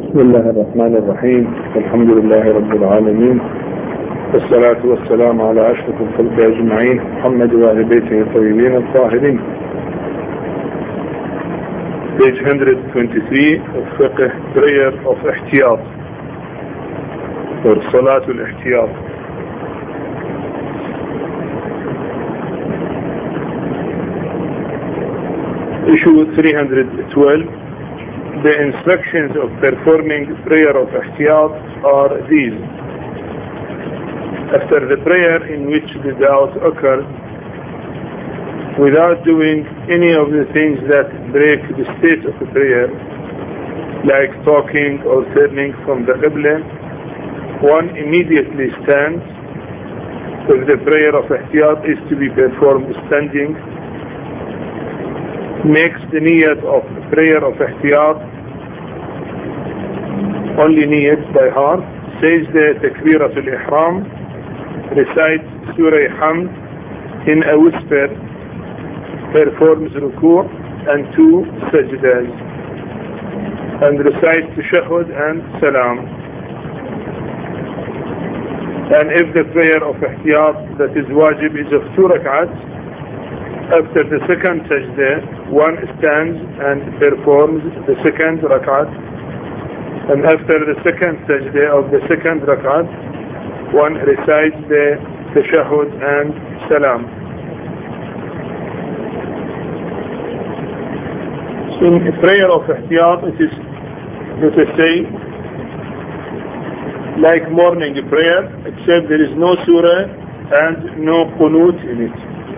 بسم الله الرحمن الرحيم. الحمد لله رب العالمين، والصلاة والسلام على أشرف الخلق أجمعين محمد وآل بيته الطيبين الطاهرين. Page 123 of Fiqh, prayer of Ihtiyat or Salatul Ihtiyat. Issue 312. The instructions of performing prayer of Ihtiyat are these. After the prayer in which the doubt occurs, without doing any of the things that break the state of the prayer, like talking or turning from the Qibla, one immediately stands. If the prayer of Ihtiyat is to be performed standing, makes the niyat of prayer of Ihtiyat, only niyat by heart, says the Takbiratul Ihram, recites Surah Hamd in a whisper, performs ruku' and 2 sajdas, and recites Tashahhud and Salam. And if the prayer of Ihtiyat that is wajib is of 2 rak'ats, after the second sajda, one stands and performs the second rak'at, and after the second sajda of the second rak'at, one recites the Tashahhud and Salam. In a prayer of Ihtiyat, it is, let us say, like morning prayer, except there is no surah and no qunut in it.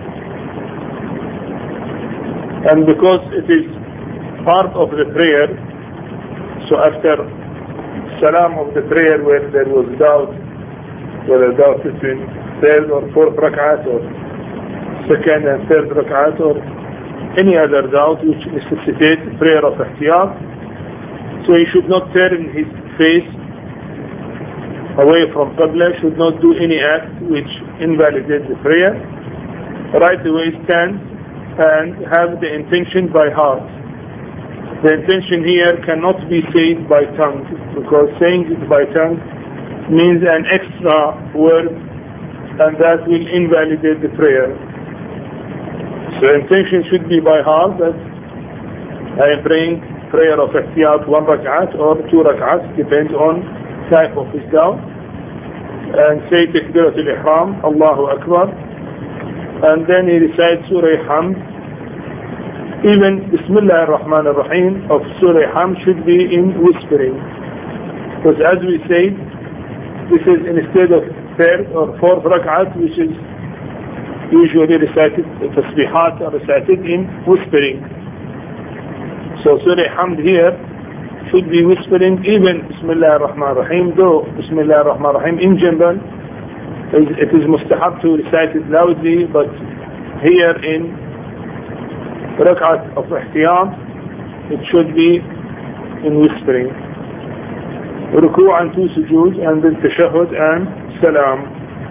And because it is part of the prayer, so after Salam of the prayer where there was doubt, whether doubt between third or fourth rak'at or second and third rak'at or any other doubt which necessitates prayer of Ihtiyat, so he should not turn his face away from Qibla, should not do any act which invalidates the prayer. Right away stand and have the intention by heart. The intention here cannot be said by tongue, because saying it by tongue means an extra word, and that will invalidate the prayer. So intention should be by heart, that I am praying prayer of Ihtiyat 1 rak'at or 2 rak'at, depends on type of his doubt, and say Takbiratul Ihram, Allahu Akbar, and then he recites Surah Hamd. Even Bismillah ar-Rahman ar-Rahim of Surah Hamd should be in whispering, because as we say, this is instead of third or fourth rak'at, which is usually recited, tasbihat are recited in whispering. So Surah Hamd here should be whispering, even Bismillah ar-Rahman ar-Rahim, though Bismillah ar-Rahman ar-Rahim in general it is mustahab to recite it loudly, but here in rak'at of Ihtiyat it should be in whispering. Ruku' and 2 sujood, and then Tashahhud and Salam.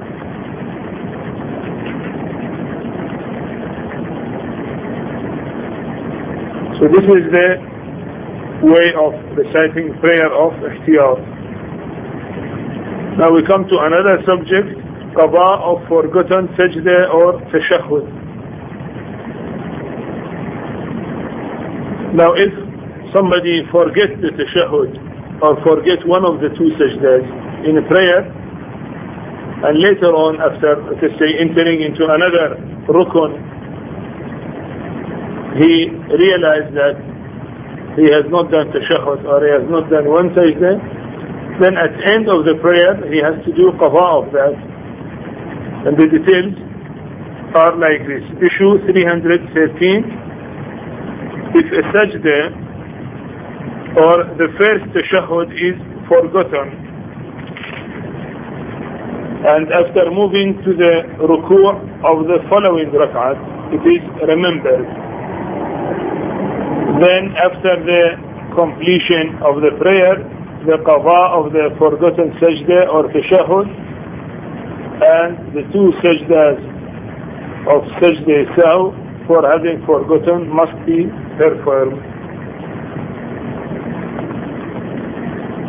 So this is the way of reciting prayer of Ihtiyat. Now we come to another subject, qada of forgotten sajda or tashahhud. Now if somebody forgets the tashahhud or forgets one of the 2 sajdas in a prayer, and later on after, let's say, entering into another rukun, he realized that he has not done tashahhud or he has not done one sajda, then at the end of the prayer he has to do qada of that. And the details are like this. Issue 313. If a sajda or the first tashahhud is forgotten, and after moving to the ruku' of the following rak'at it is remembered, then after the completion of the prayer, the qada of the forgotten sajda or tashahhud and the 2 sajdas of sajda saw for having forgotten must be performed.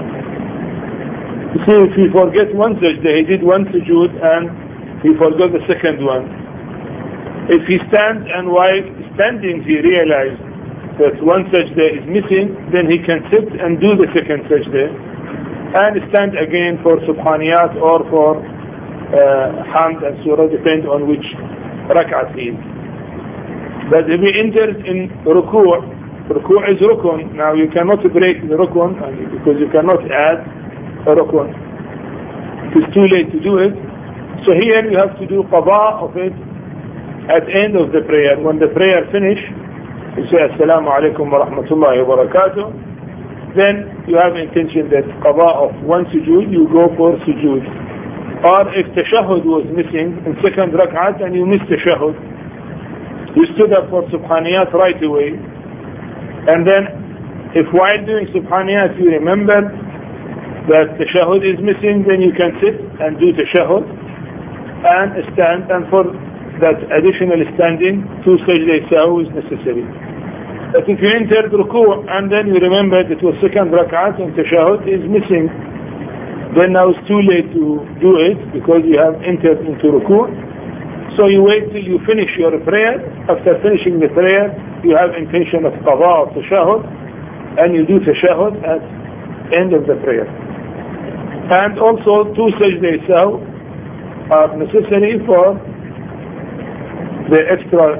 see, if he forgets one sajda, he did one sujood and he forgot the second one. If he stands and while standing he realized that one sajda is missing, then he can sit and do the second sajda and stand again for subhaniyat or for hamd and surah, depend on which rak'at he is. But if he enters in ruku' is rukun. Now you cannot break the rukun because you cannot add a rukun. It is too late to do it. So here you have to do qada of it at the end of the prayer. When the prayer finish, you say Assalamu alaikum wa rahmatullahi wa barakatuh. Then you have intention that qada of one sujood, you go for sujood. Or if tashahhud was missing in second rak'at and you missed tashahhud, you stood up for subhaniyat right away. And then if while doing subhaniyat you remember that tashahhud is missing, then you can sit and do tashahhud and stand, and for that additional standing, two sajda sahwi is necessary. But if you entered ruku' and then you remember that it was second rak'at and tashahhud is missing, then now it's too late to do it because you have entered into ruku'. So you wait till you finish your prayer. After finishing the prayer, you have intention of qada of tashahhud, and you do tashahhud at end of the prayer. And also two sajda sahwi are necessary for the extra,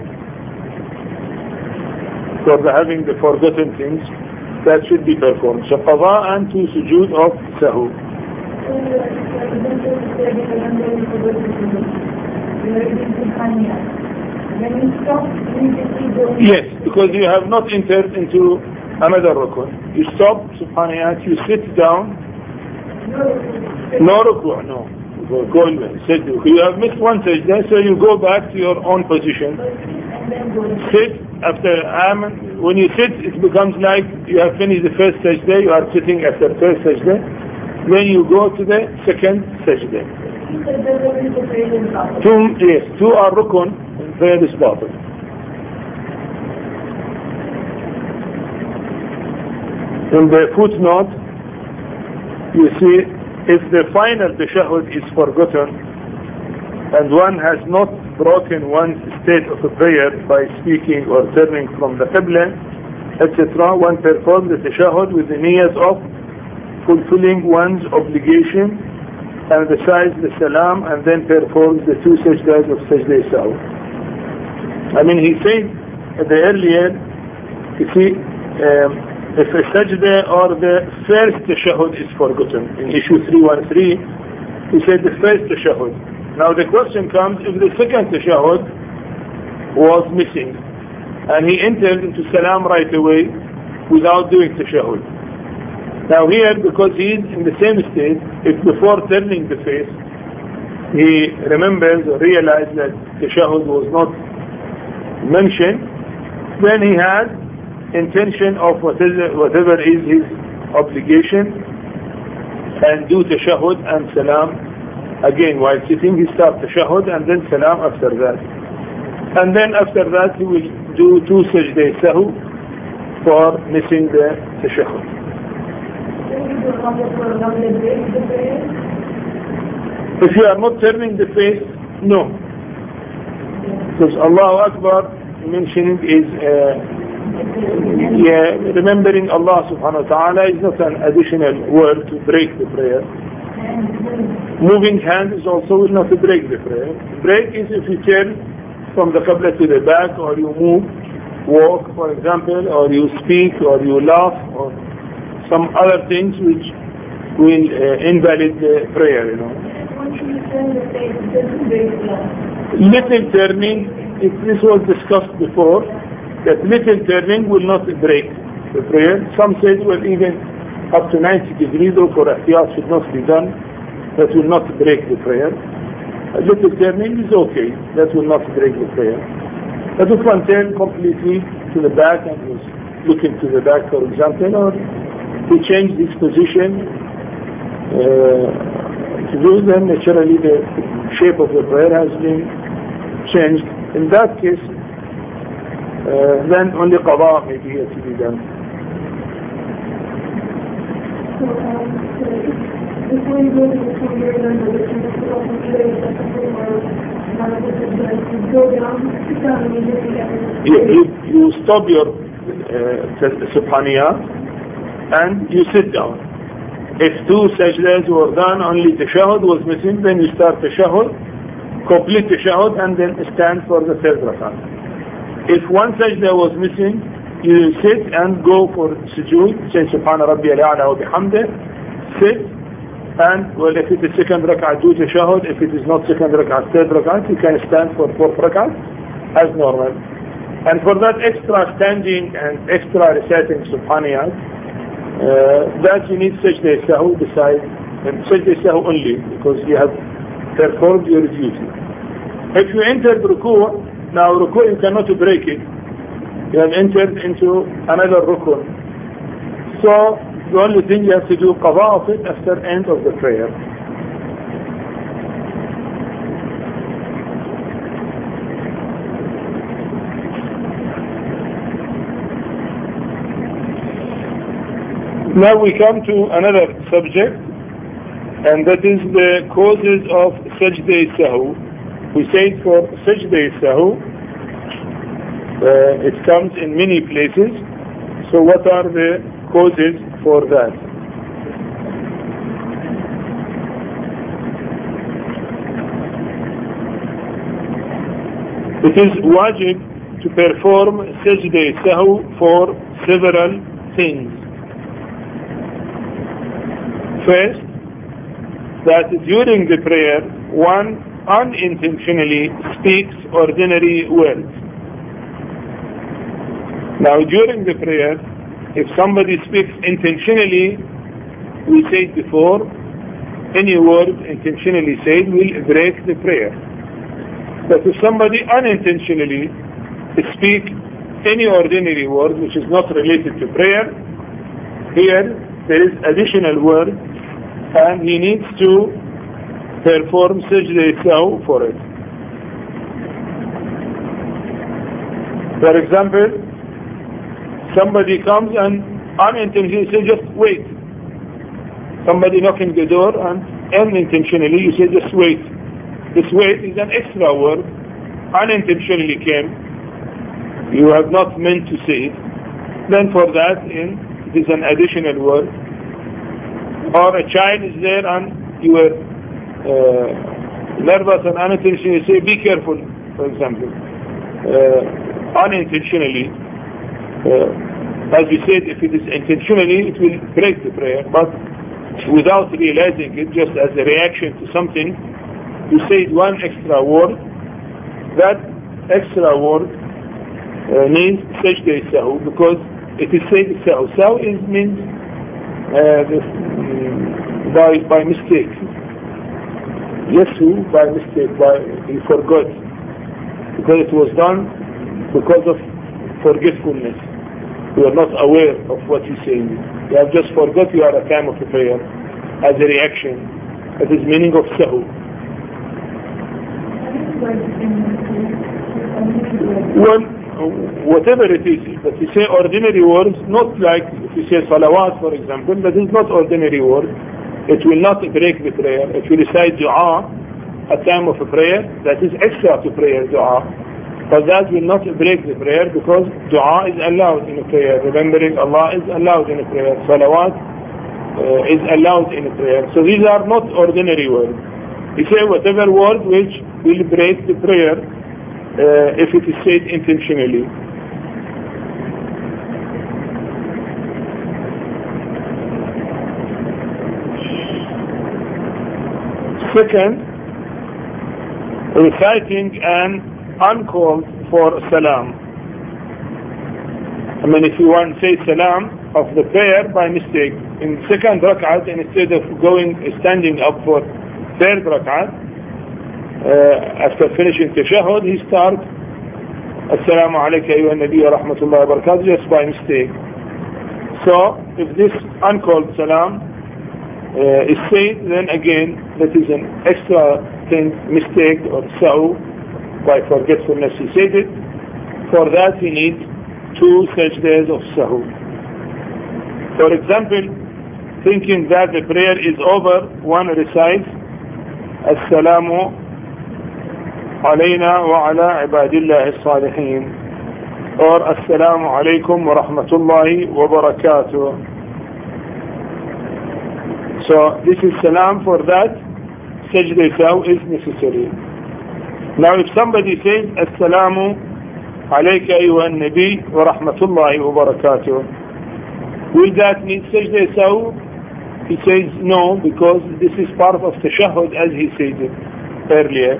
for the having the forgotten things that should be performed. So qada and two sujood of sahwi. Yes, because you have not entered into another rukun. You stop subhaniyat, you sit down. No ruku', no. Go in there. Sit. You have missed one sajda, so you go back to your own position. Sit after when you sit, it becomes like you have finished the first sajda, you are sitting after first sajda. Then you go to the second sajda. Two are rukun, and prayer is batil. In the footnote, you see, if the final tashahhud is forgotten and one has not broken one's state of a prayer by speaking or turning from the qibla, etc., one performs the tashahhud with the niyyat of fulfilling one's obligation and recites the salam and then performs the two sajdas of sajda sahwi. I mean, he said earlier, you see, if a sajda or the first tashahhud is forgotten, in issue 313, he said the first tashahhud. Now the question comes, if the second tashahhud was missing and he entered into salam right away without doing tashahhud. Now here, because he is in the same state, if before turning the face he remembers or realizes that tashahhud was not mentioned, then he has intention of whatever is his obligation and do tashahhud and salam again while sitting. He starts tashahhud and then salam after that, and then after that he will do two sajda sahwi for missing the tashahhud. If you are not turning the face, no, because Allahu Akbar mentioning is remembering Allah subhanahu wa ta'ala is not an additional word to break the prayer. Moving hands is also not to break the prayer. Break is if you turn from the qibla to the back, or you move, walk for example, or you speak, or you laugh, or some other things which will invalid the prayer, you know. Little turning, if this was discussed before, that little turning will not break the prayer. Some said, well, even up to 90 degrees, though for ihtiyat should not be done, that will not break the prayer. A little turning is okay, that will not break the prayer. But if one turn completely to the back and was looking to the back, for example, or he changed his position to do, then naturally the shape of the prayer has been changed. In that case, then only qada may be to be done. before you go to the prayer, then the you stop your subhaniyah and you sit down. If two sajdas were done, only tashahhud was missing, then you start tashahhud, complete tashahhud, and then stand for the third rak'ah. If one sajda was missing, you sit and go for sujood, say subhana rabbiyal a'la wa bihamdih, sit, and well, if it is second rak'ah, do tashahhud. If it is not second rak'ah, third rak'ah, you can stand for fourth rak'ah as normal. And for that extra standing and extra reciting subhaniyah, that you need sajda sahu beside, and sajda sahu only, because you have performed your duty. If you enter ruku', now ruku' you cannot break it. You have entered into another rukun. So the only thing you have to do qada of it after end of the prayer. Now we come to another subject, and that is the causes of sajda sahu. We say for sajda sahu, it comes in many places. So what are the causes for that? It is wajib to perform sajda sahu for several things. First, that during the prayer one unintentionally speaks ordinary words. Now during the prayer, if somebody speaks intentionally, we said before, any word intentionally said will break the prayer. But if somebody unintentionally speaks any ordinary word which is not related to prayer, here there is additional word, and he needs to perform sajda sahu for it. For example, somebody comes and unintentionally says, just wait. Somebody knocking the door and unintentionally you say, just wait. This wait is an extra word, unintentionally came. You have not meant to say it. Then for that, it is an additional word. Or a child is there and you were nervous and unintentionally say, be careful, for example. Unintentionally, as we said, if it is intentionally, it will break the prayer, but without realizing it, just as a reaction to something, you say one extra word. That extra word means sajda sahu, because it is said sahu. Sahu means by mistake. Yesu by mistake, he forgot, because it was done because of forgetfulness. You are not aware of what you say. You have just forgot you are a time of prayer as a reaction. That is meaning of sahu. Well, whatever it is, but you say ordinary words, not like if you say salawat, for example, that is not ordinary word. It will not break the prayer. If you recite dua at time of a prayer, that is extra to prayer, dua. But that will not break the prayer, because dua is allowed in a prayer. Remembering Allah is allowed in a prayer. Salawat is allowed in a prayer. So these are not ordinary words. You say whatever word which will break the prayer if it is said intentionally. Second, reciting an uncalled for salam. I mean, if you want to say salam of the prayer by mistake in second rak'at, instead of standing up for third rak'at, after finishing tashahhud, he starts Assalamu alayka ayyuha nabi wa rahmatullahi wa barakatuh, just by mistake. So if this uncalled salam is said, then again that is an extra thing, mistake or sahu, by forgetfulness he said it. For that he needs 2 sajdas of sahu. For example, thinking that the prayer is over, one recites Assalamu alayna wa ala ibadillahi as-salihin, or Assalamu alaykum wa rahmatullahi wa barakatuh. So this is salam for that. Sajda saw is necessary. Now if somebody says Assalamu alayka ayyuha an-nabi wa rahmatullahi wa barakatuh, will that mean sajda saw? He says no, because this is part of tashahhud as he said it earlier.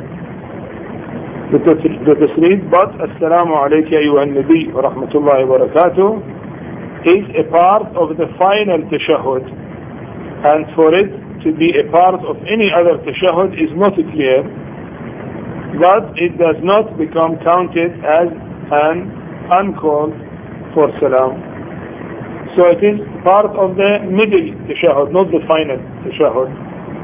The tasreed, but Assalamu alayka ayyuha an-nabi wa rahmatullahi wa barakatuh is a part of the final tashahhud, and for it to be a part of any other tashahhud is not clear, but it does not become counted as an uncalled for salam. So it is part of the middle tashahhud, not the final tashahhud,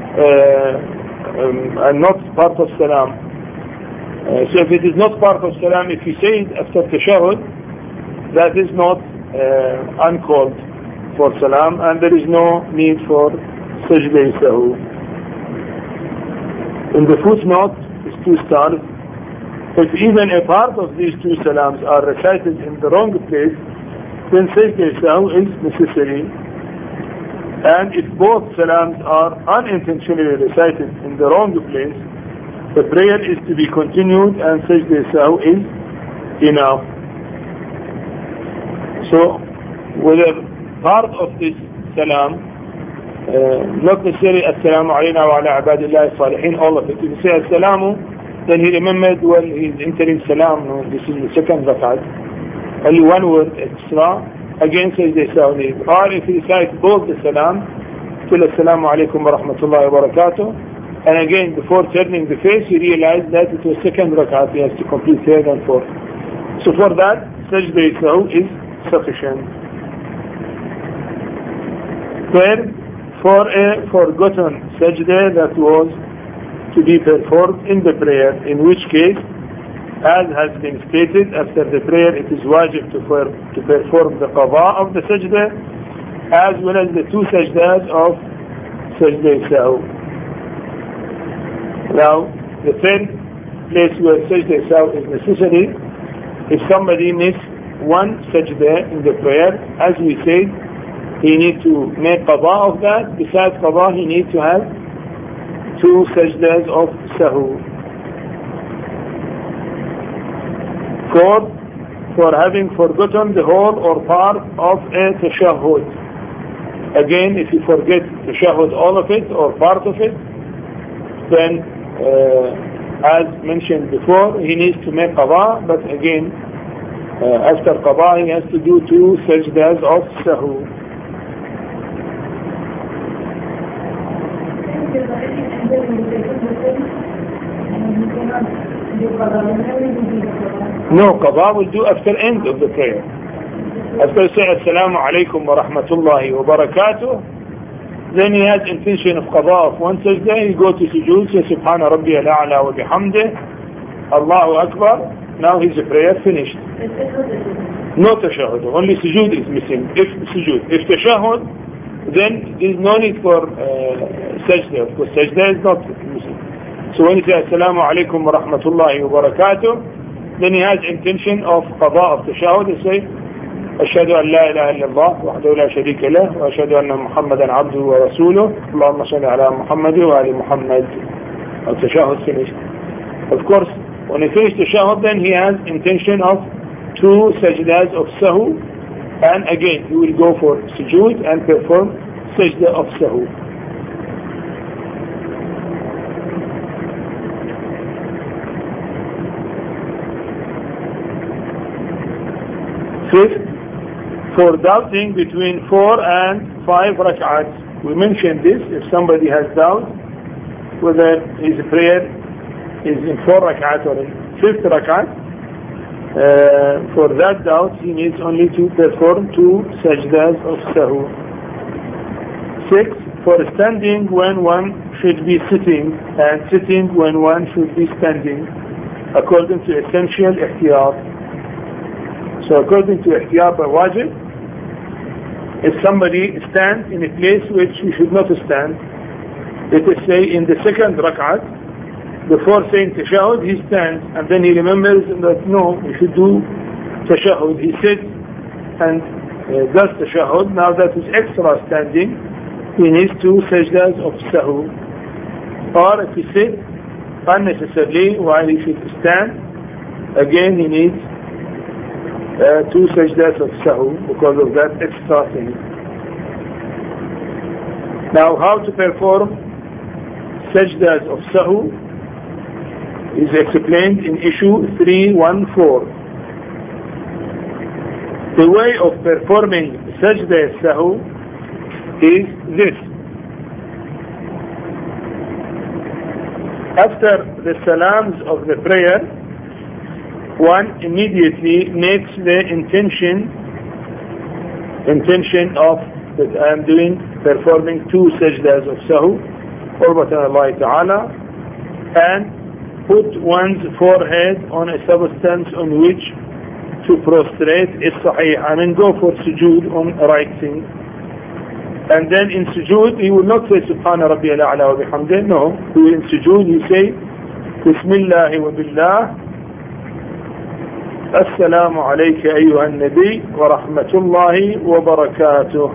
and not part of salam. So if it is not part of salam, if you say it after tashahhud, that is not uncalled for salam, and there is no need for sajda sahu. In the footnote, is 2 stars. If even a part of these 2 salams are recited in the wrong place, then sajda sahu is necessary. And if both salams are unintentionally recited in the wrong place, the prayer is to be continued and sajda sahu is enough. So whether part of this salam, not necessarily Assalamu alayna wa ala ibadillahi as-salihin, all of it. If you say Assalamu, then he remembered when he's entering salam, no, this is the second rakat, only one word extra, again sajda sahu. Or if he recites both the salam, till Assalamu alaykum wa rahmatullahi wa barakatuh, and again before turning the face he realized that it was second rakat, he has to complete third and fourth. So for that, sajda sahu is sufficient. Third, for a forgotten sajda that was to be performed in the prayer, in which case, as has been stated, after the prayer it is wajib to perform the qada of the sajda, as well as the 2 sajdas of sajda sahu. Now, the third place where sajda sahu is necessary, if somebody missed one sajda in the prayer, as we said, he needs to make qada of that. Besides qada, he needs to have 2 sajdas of sahu. Fourth, for having forgotten the whole or part of a tashahhud. Again, if you forget tashahhud, all of it or part of it, then as mentioned before, he needs to make qada, but again, after qada, he has to do 2 sajdas of sahu. No, qada will do after end of the prayer. After say Assalamu alaykum wa rahmatullahi wa barakatuh, then he has intention of qada of one sajda, he go to sujood, say Subhana Rabbi al-A'la wa bihamdih, Allahu Akbar, now his prayer finished. No tashahhud, only sujood is missing. If tashahhud, then there is no need for sajda, because sajda is not missing. So when he says Assalamu alaykum wa rahmatullahi wa barakatuh, then he has intention of qada of tashahhud, he say أشهد أن لا إله إلا الله وحده لا شريك له وأشهد أن محمدا عبده ورسوله اللهم صل على محمد وآل محمد. التشهد finished. Of course, when he finished tashahhud, then he has intention of 2 sajdas of sahu, and again he will go for sujood and perform sajda of sahu. Fifth, for doubting between 4 and 5 rak'ats. We mentioned this, if somebody has doubt whether his prayer is in 4 rak'at or in 5th rak'at, for that doubt he needs only to perform 2 sajdas of sahu. 6, for standing when one should be sitting and sitting when one should be standing, according to essential ihtiyat. So according to ihtiyat al-wajib, if somebody stands in a place which he should not stand, let us say in the second rak'at, before saying tashahhud, he stands, and then he remembers that no, he should do tashahhud. He sits and does tashahhud. Now that is extra standing. He needs 2 sajdas of sahu. Or if he sits unnecessarily while he should stand, again he needs 2 sajdas of sahu because of that extra thing. Now how to perform sajdas of sahu is explained in issue 314. The way of performing sajda sahu is this. After the salams of the prayer, one immediately makes the intention of that I am performing 2 sajdas of sahu, qurbatan Allah Ta'ala, and put one's forehead on a substance on which to prostrate is sahih, and then go for sujood on right thing. And then in sujood he will not say Subhana Rabbi al-A'la wa bihamdih. No, in sujood he say Bismillah wa billah, Assalamu alayka ayyuha an-nabi wa rahmatullahi wa barakatuh.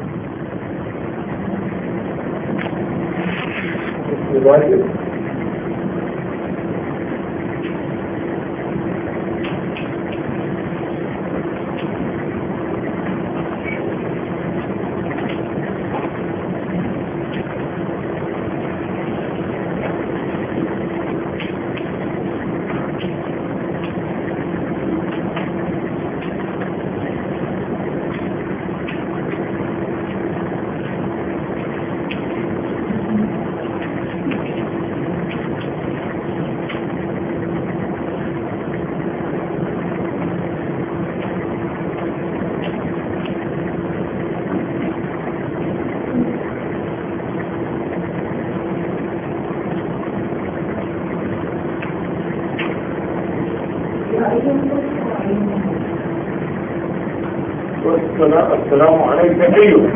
السلام عليك أيها.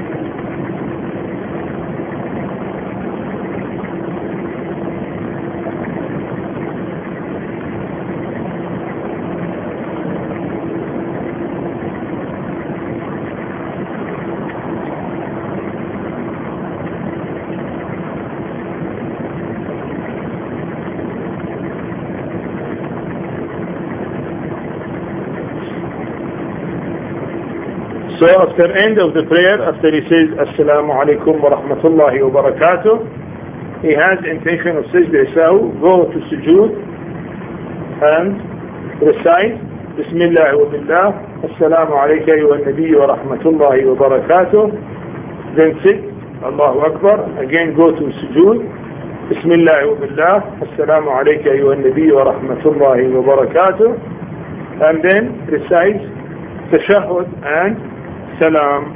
So after end of the prayer, after he says Assalamu alaikum wa rahmatullahi wa barakatuh, he has intention of sajda sahu, go to sujood and recite Bismillah wa billah, Assalamu alayka ayyuha an-nabi wa rahmatullahi wa barakatuh. Then sit, Allahu Akbar, again go to sujood, Bismillah wa billah, Assalamu alayka ayyuha an-nabi wa rahmatullahi wa barakatuh, and then recite tashahhud and salam.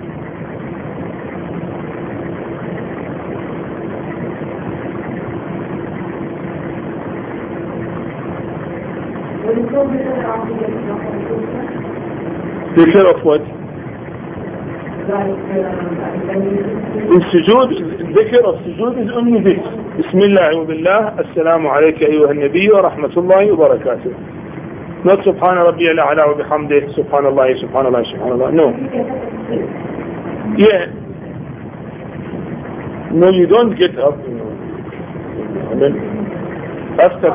Dhikr of what? In sujood, dhikr of sujood is only this. Bismillah wa billah, Assalamu alayka ayyuha an-nabi wa rahmatullahi wa barakatuh. Not Subhana Rabbi al-A'la wa bihamdih, Subhanallah, Subhanallah, Subhanallah. No. Yeah. No, you don't get up. And then after.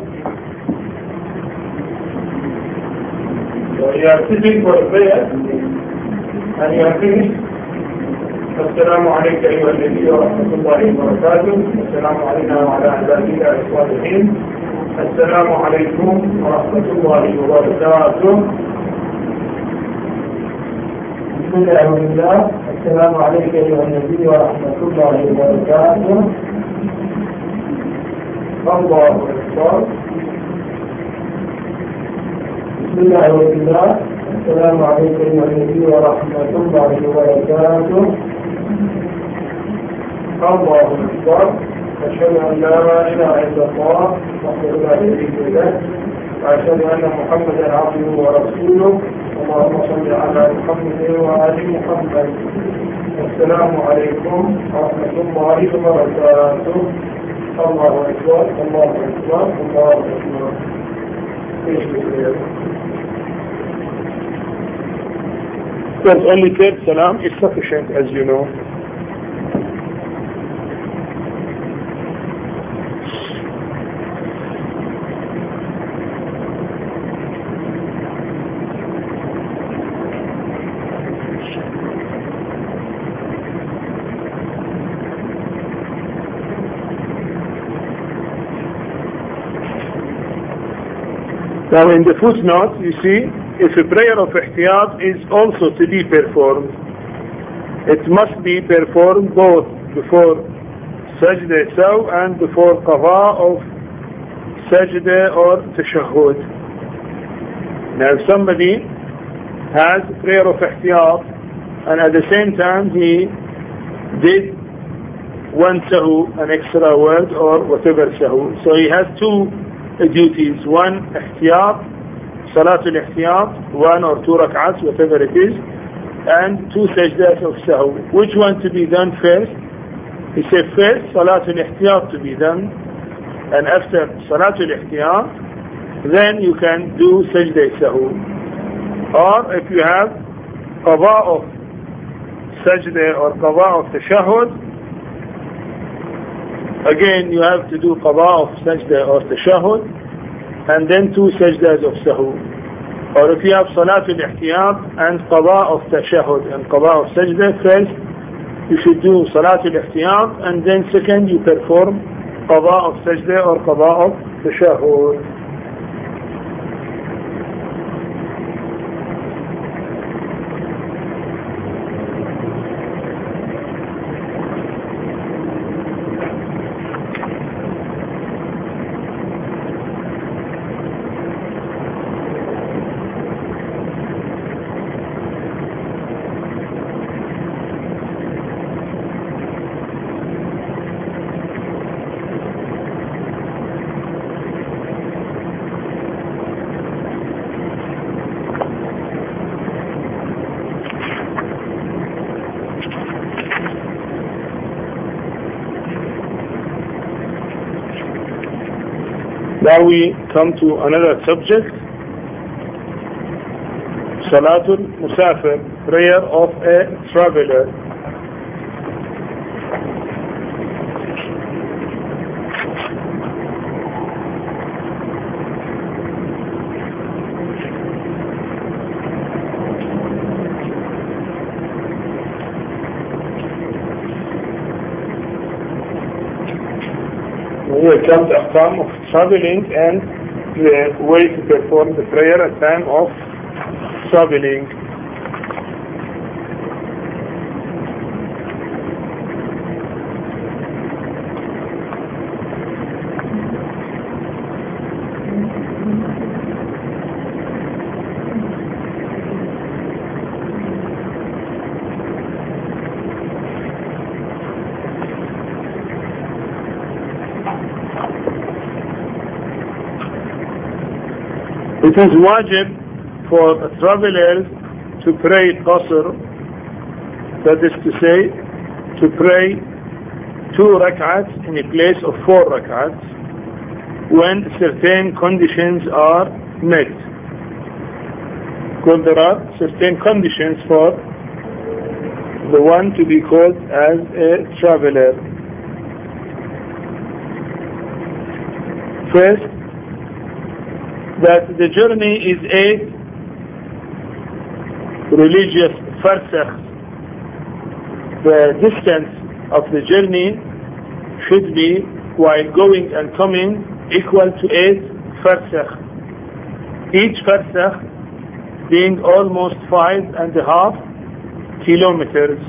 So you are sitting for a prayer and you are finished. Assalamu alayka ayyuha an-nabi wa rahmatullahi wa barakatuh. Assalamu alayna wa ala ibadillah as-salihin. السلام عليكم ورحمة الله وبركاته. بسم الله والله. السلام عليك أيها النبي ورحمة الله وبركاته. الله أكبر. بسم الله والله. السلام عليك أيها النبي ورحمة الله وبركاته. الله أكبر. أشهد أن لا إله إلا الله وحده لا شريك له وأشهد أن محمدا عبده ورسوله اللهم صل على محمد وآل محمد. السلام عليكم ورحمة الله وبركاته. الله أكبر الله أكبر الله أكبر. There's only third salam is sufficient, as you know. Now in the footnote, you see, if a prayer of ihtiyat is also to be performed, it must be performed both before sajda saw and before qada of sajda or tashahhud. Now if somebody has a prayer of ihtiyat and at the same time he did one sahu, an extra word or whatever sahu, so he has two duties, one ihtiyat, salatul ihtiyat, 1 or 2 rak'ats, whatever it is, and 2 sajdas of sahu. Which one to be done first? He said first salatul ihtiyat to be done, and after salatul ihtiyat then you can do sajda sahu. Or if you have qada of sajda or qada of tashahhud, again you have to do qada of sajda or tashahhud and then 2 sajdas of sahu. Or if you have salatul ihtiyat and qada of tashahhud and qada of sajda, first you should do salatul ihtiyat and then second you perform qada of sajda or qada of tashahhud. Now we come to another subject, Salatul Musafir, prayer of a traveler. Here comes the ahkam of traveling and the way to perform the prayer at time of traveling. It is wajib for travelers to pray qasr, that is to say, to pray 2 rak'ats in a place of 4 rak'ats when certain conditions are met. Because there are certain conditions for the one to be called as a traveler. First, that the journey is 8 religious farsakh. The distance of the journey should be, while going and coming, equal to 8 farsakh. Each farsakh being almost 5.5 kilometers.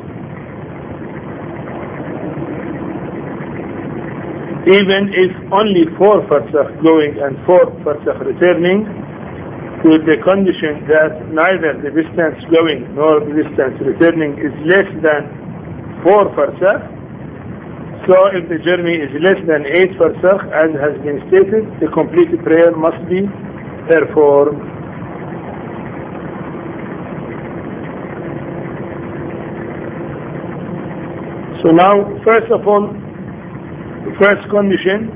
Even if only 4 farsakh going and 4 farsakh returning, with the condition that neither the distance going nor the distance returning is less than 4 farsakh. So if the journey is less than 8 farsakh, as has been stated, the complete prayer must be performed. So now, first of all, the first condition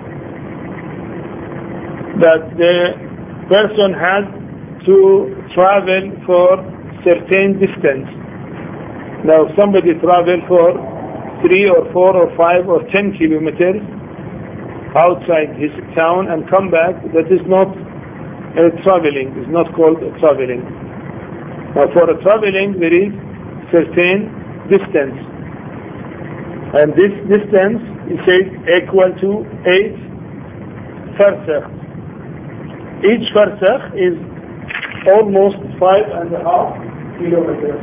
that the person has to travel for certain distance. Now, if somebody travel for 3 or 4 or 5 or 10 kilometers outside his town and come back, that is not traveling. It's not called traveling. Now, for traveling, there is certain distance, and this distance is said equal to 8 farsakh. Each farsakh is almost 5.5 kilometers.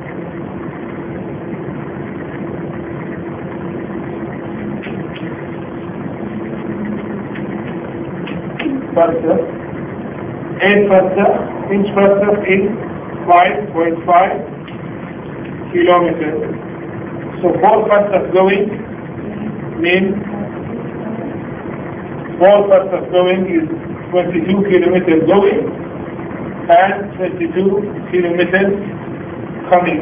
Farsakh. 8 farsakh. Each farsakh is 5.5 kilometers. So 4 farsakh going means 4 farsakh going is 22 kilometers going and 22 kilometers coming.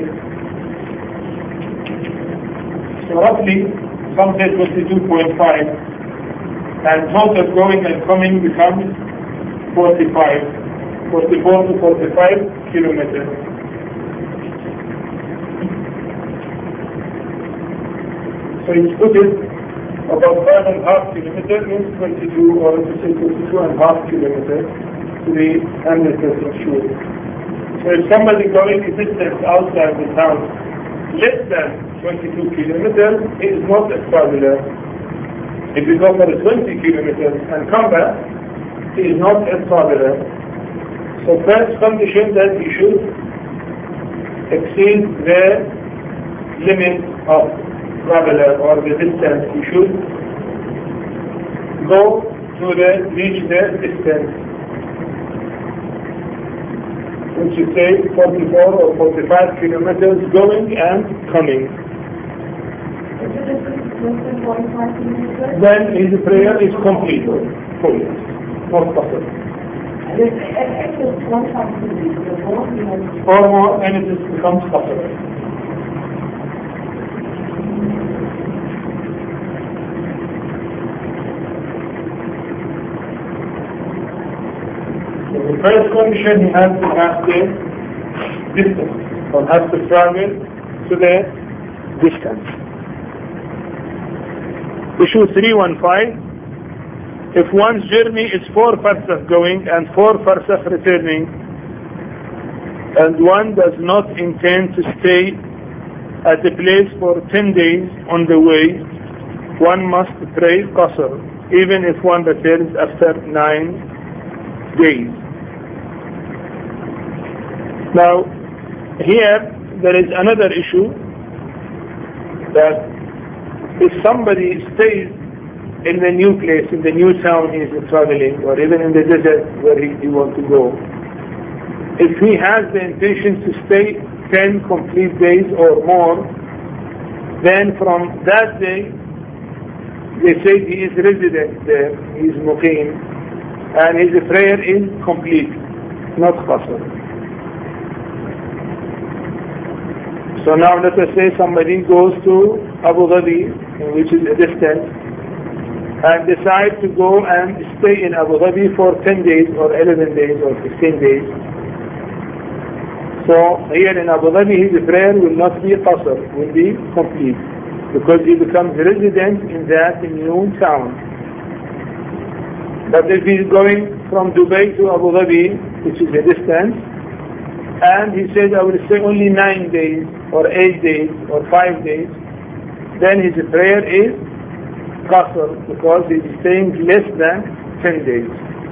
So roughly, some say 22.5, and total going and coming becomes 44 to 45 kilometers. So you put it about 5.5 kilometers means 22 or 22.5 kilometers to be 100% sure. So if somebody going a distance outside the town less than 22 kilometers, he is not a traveler. If he goes for 20 kilometers and come back, he is not a traveler. So first condition that he should exceed the limit of traveler or the distance. He should go to reach the distance, which is say 44 or 45 kilometers going and coming. Then his prayer is complete, fully, not possible. Or more, and it becomes possible. So the first condition, he has to pass the distance, or has to travel to the distance. Issue 315. If one's journey is 4 farsakh going and 4 farsakh returning, and one does not intend to stay at the place for 10 days on the way, one must pray qasr, even if one returns after 9 days. Now, here there is another issue, that if somebody stays in the new place, in the new town he is traveling, or even in the desert where he wants to go, if he has the intention to stay 10 complete days or more, then from that day, they say he is resident there, he is muqim, and his prayer is complete, not qasr. So now let us say somebody goes to Abu Dhabi, which is a distance, and decide to go and stay in Abu Dhabi for 10 days or 11 days or 15 days. So here in Abu Dhabi his prayer will not be qasr, will be complete, because he becomes resident in that new town. But if he is going from Dubai to Abu Dhabi, which is a distance, and he says I will stay only 9 days or 8 days or 5 days, then his prayer is qasr, because he is staying less than 10 days.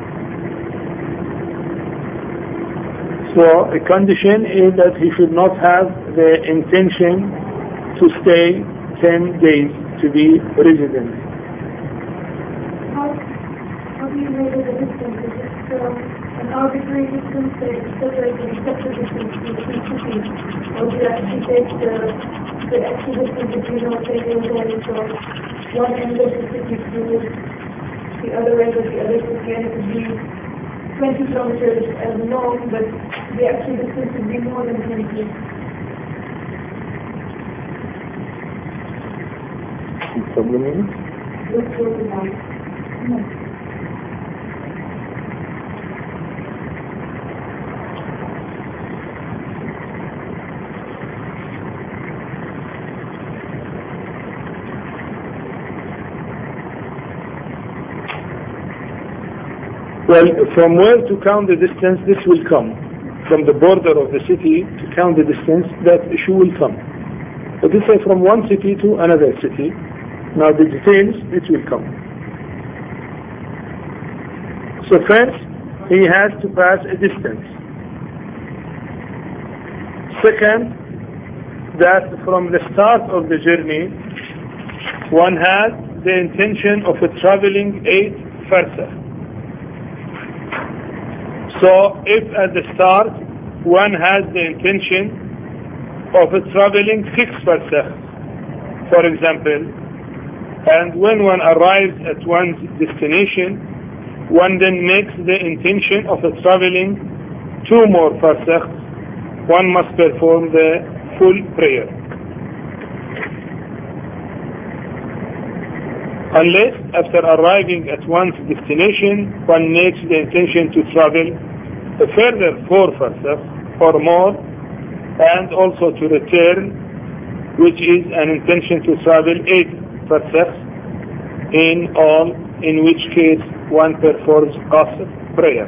So a condition is that he should not have the intention to stay 10 days to be resident. How do you measure the distance? Is it an arbitrary distance, separating separate distance between two cities? Or do you actually take the actual distance between, say, you're going from one end of the city to the other end of the other city, and it would be 20 kilometers as long, but the actual distance would be more than 20. supplement. Well, from where to count the distance, this will come. From the border of the city to count the distance, that issue will come. But this is from one city to another city. Now the details, it will come. So first, he has to pass a distance. Second, that from the start of the journey, one has the intention of traveling 8 farsakh. So if at the start one has the intention of traveling 6 farsakh, for example, and when one arrives at one's destination, one then makes the intention of traveling 2 more farsakh, one must perform the full prayer. Unless after arriving at one's destination, one makes the intention to travel a further 4 farsakh or more, and also to return, which is an intention to travel 8 farsakh in all, in which case one performs qasr prayer.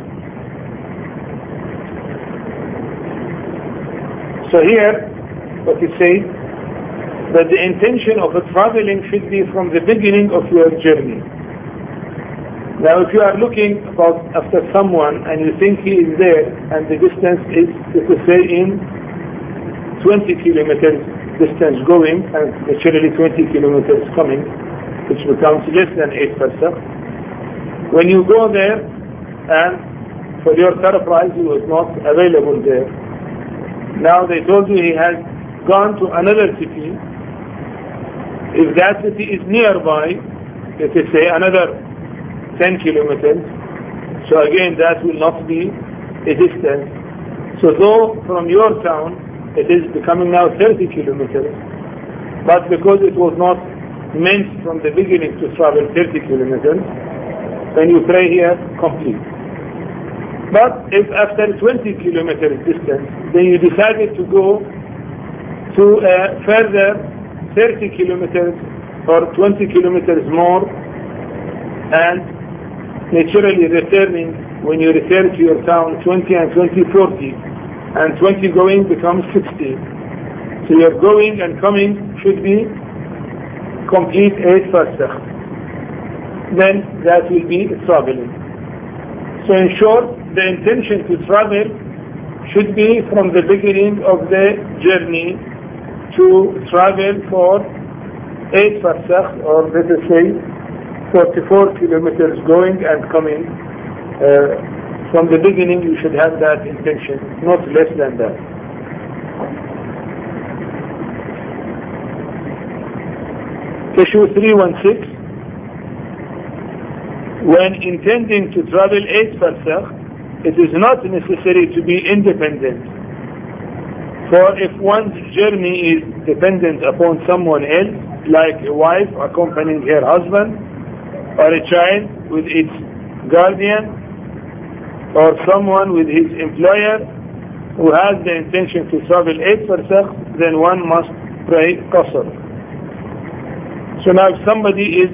So here, what he says, that the intention of traveling should be from the beginning of your journey. Now if you are looking after someone and you think he is there and the distance is, let us say, in 20 kilometers distance going and naturally 20 kilometers coming, which becomes less than 8 farsakh. When you go there and for your surprise he was not available there, now they told you he has gone to another city. If that city is nearby, let us say another 10 kilometers, so again that will not be a distance. So though from your town it is becoming now 30 kilometers, but because it was not meant from the beginning to travel 30 kilometers, then you pray here complete. But if after 20 kilometers distance, then you decided to go to a further 30 kilometers or 20 kilometers more, and naturally returning, when you return to your town, 20 and 20, 40, and 20 going becomes 60. So your going and coming should be complete 8 farsakh. Then that will be traveling. So in short, the intention to travel should be from the beginning of the journey to travel for 8 farsakh, or let us say 44 kilometers going and coming. From the beginning you should have that intention, not less than that. Issue 316. When intending to travel 8 farsakh, it is not necessary to be independent. For if one's journey is dependent upon someone else, like a wife accompanying her husband, or a child with its guardian, or someone with his employer who has the intention to travel 8 farsakh, then one must pray qasr. So now if somebody is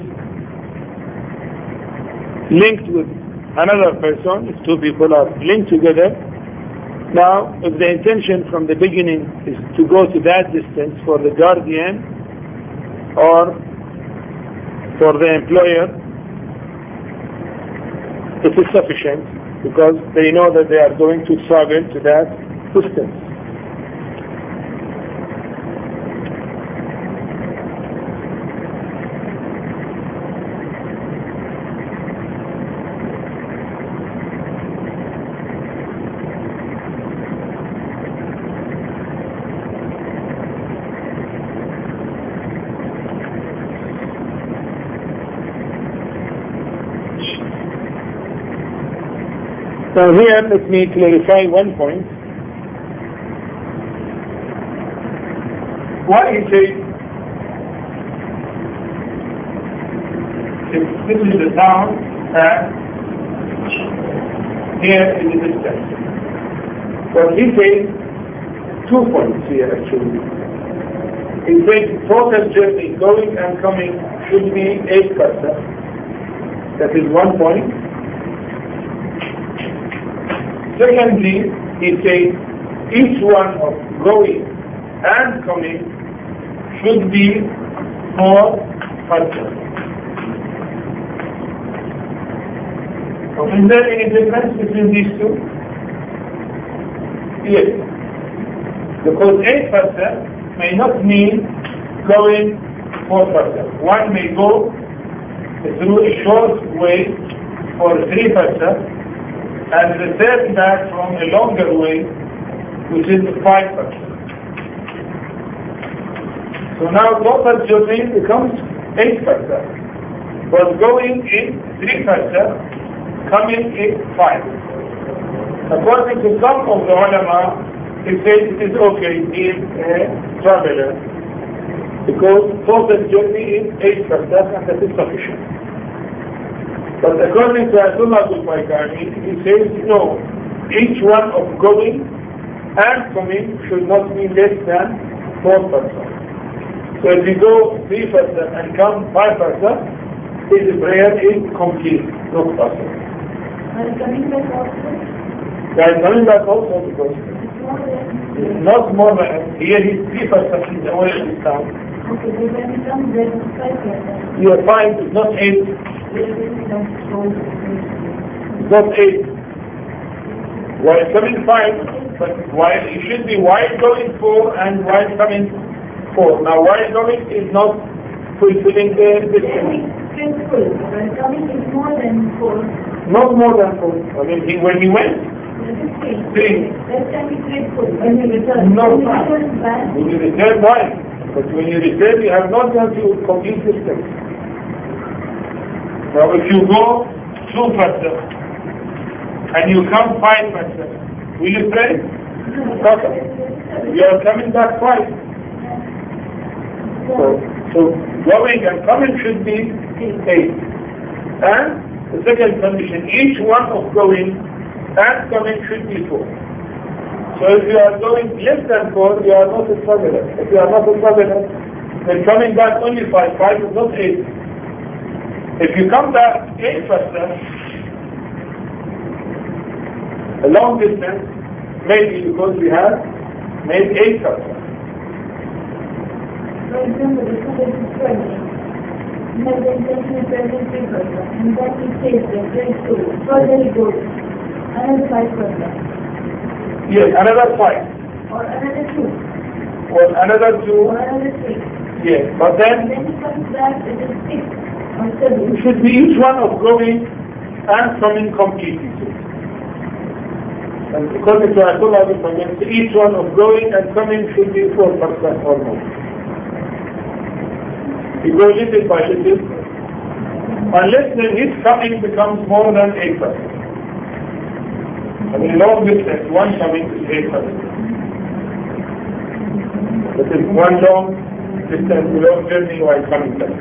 linked with another person, if 2 people are linked together, now if the intention from the beginning is to go to that distance for the guardian or for the employer, it is sufficient, because they know that they are going to travel to that distance. Now here let me clarify one point. Why he says This is the town and here is the distance. But he says 2 points here actually. He says total journey going and coming should be 8 paisa. That is 1 point. Secondly, he says each one of going and coming should be 4 paisa. Is there any difference between these two? Yes. Because 8 paisa may not mean going 4 paisa. One may go through a short way for 3 paisa and return back from a longer way, which is 5 paisa. So now total journey becomes 8 paisa. But going in 3 paisa, coming in 5. According to some of the ulama, he says it is okay in a traveler because total journey is 8 paisa and that is sufficient. But according to Ayatollah al-Baykani, he says no, each one of going and coming should not be less than 4 paisa. So if you go 3 paisa and come 5 paisa, his prayer is complete, not possible. And coming back also? They are coming back also because not more than here is 3 paisa in the oil in town. Okay, but when it comes there, 5 paisa. Your 5 is not 8. It's not 8. While coming 5, but while it should be while going 4 and while coming 4. Now while going is not fulfilling the distance. Full. When coming is more than 4. Not more than 4. I mean, when he went, 3. That can be grateful. When you return. No. When you return back. When you return, why? But when you return, you have not done to complete distance. Now if you go 2 paisa and you come 5 paisa, will you pray? Okay. You are coming back 5. So going and coming should be 8. And the second condition, each one of going and coming should be 4. So if you are going less than 4, you are not a traveler. If you are not a traveler, then coming back only 5 is not 8. If you come back 8 paisa, a long distance, maybe because we have made 8 paisa. For example, if somebody is traveling, he has the intention of traveling 3 paisa, and then he stays there, very soon. Further he goes, another 5 paisa. Yes, another 5. Or another 2. Or another 2. Or another 3. Yes, but And then then he comes back, it is 6 or 7. it should be each one of going and coming completely. And according to Ayatollah al-Baykani, each one of going and coming should be 4 paisa or more. You go little by little, unless then his coming becomes more than 8 paisa. I mean, long distance, one coming is 8 paisa. That is one long distance, long journey while coming back.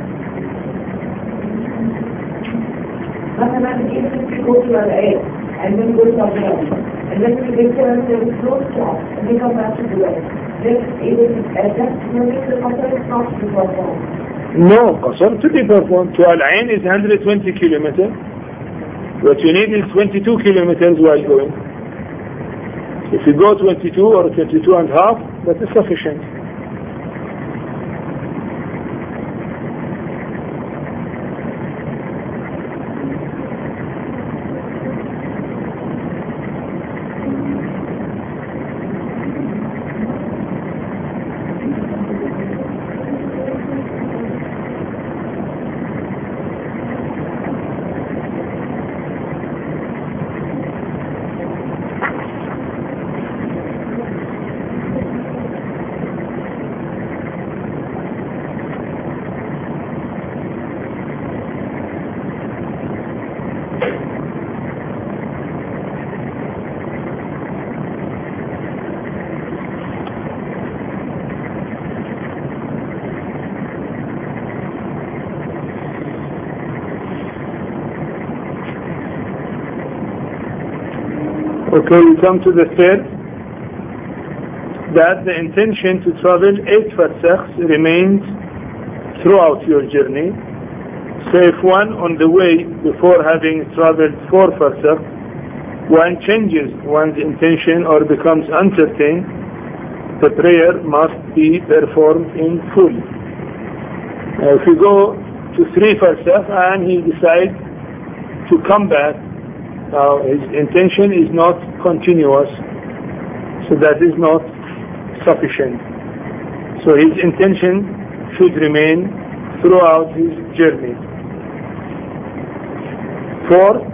Even if you go to Al-Ain and then go to Abu Dhabi, and then you return, there is no stop, and you come back to Dubai. Then even at that moment, the Qasr is not to be performed. No, Qasr to be performed. To Al-Ain is 120 kilometers. What you need is 22 kilometers while going. If you go 22 or 22 and a half, that is sufficient. Okay, we come to the third, that the intention to travel 8 farsakhs remains throughout your journey. So if one on the way, before having traveled 4 farsakhs, one changes one's intention or becomes uncertain, the prayer must be performed in full. Now if you go to 3 farsakhs and he decides to come back, now his intention is not continuous, so that is not sufficient. So his intention should remain throughout his journey. 4,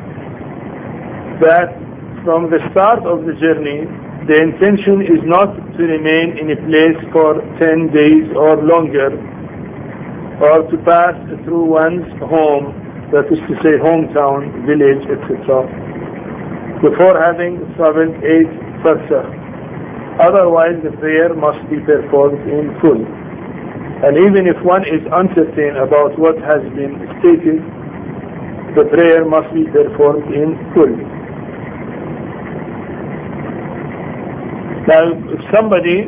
that from the start of the journey, the intention is not to remain in a place for 10 days or longer, or to pass through one's home, that is to say hometown, village, etc., before having traveled 8 farsakhs. Otherwise the prayer must be performed in full. And even if one is uncertain about what has been stated, the prayer must be performed in full. Now if somebody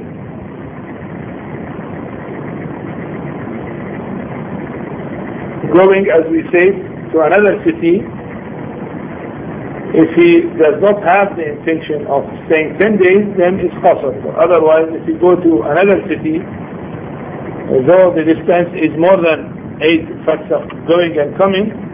going, as we say, to another city, if he does not have the intention of staying 10 days, then it's possible. Otherwise, if you go to another city, though the distance is more than 8 farsakh going and coming,